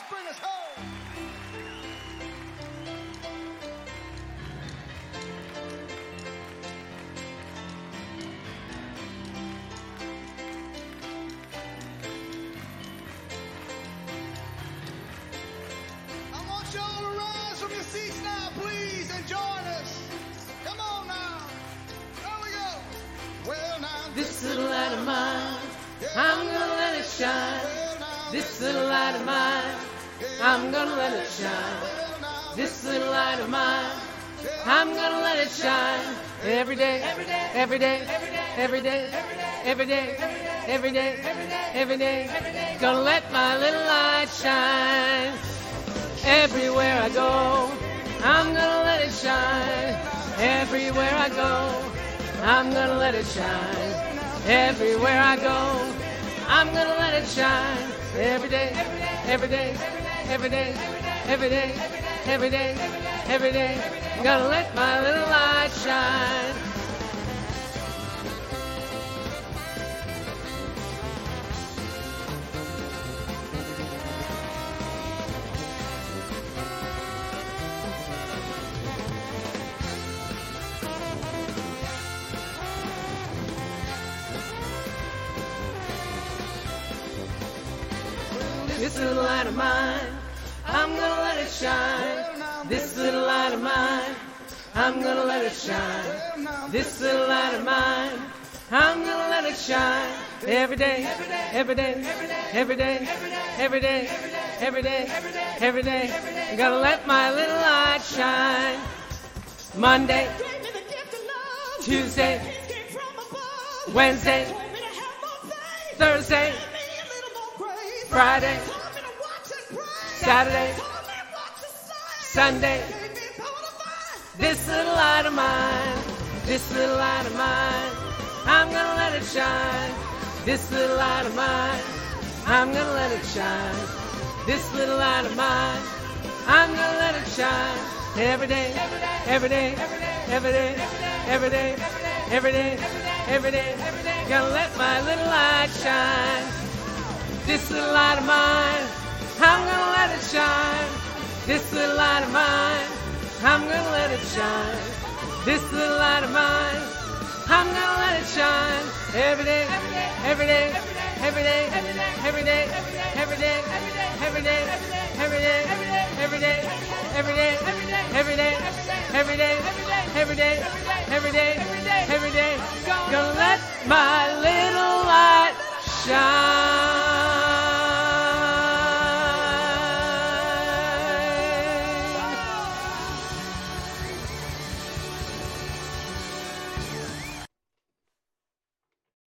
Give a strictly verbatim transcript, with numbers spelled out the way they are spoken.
bring us home. I want y'all to rise from your seats now, please, and join us. Come on now. There we go. Well, now. This little light of mine, I'm gonna let it shine. This little light of mine, I'm gonna let it shine. This little light of mine, I'm gonna let it shine. Every day, every day, every day, every day, every day, every day, every day. Gonna let my little light shine. Everywhere I go, I'm gonna let it shine. Everywhere I go, I'm gonna let it shine. Everywhere I go, I'm gonna let it shine. Every day, every day, every day, every day, every day, every day. Gonna let my little light shine. This little light of mine, I'm gonna let it shine. This little light of mine, I'm gonna let it shine. This little light of mine, I'm gonna let it shine. Every day, every day, every day, every day, every day, every day. Gonna let my little light shine. Monday, Tuesday, Wednesday, Thursday, Friday, Saturday, Sunday. This little light of mine, this little light of mine, I'm gonna let it shine. This little light of mine, I'm gonna let it shine. This little light of mine, I'm gonna let it shine. Every day, every day, every day, every day, every day, every day. Gonna let my little light shine. This little light of mine, I'm gonna let it shine. This little light of mine, I'm gonna let it shine. This little light of mine, I'm gonna let it shine. Every day, every day, every day, every day, every day, every day, every day, every day, every day, every day, every day, every day, every day, every day. Gonna let my little light shine.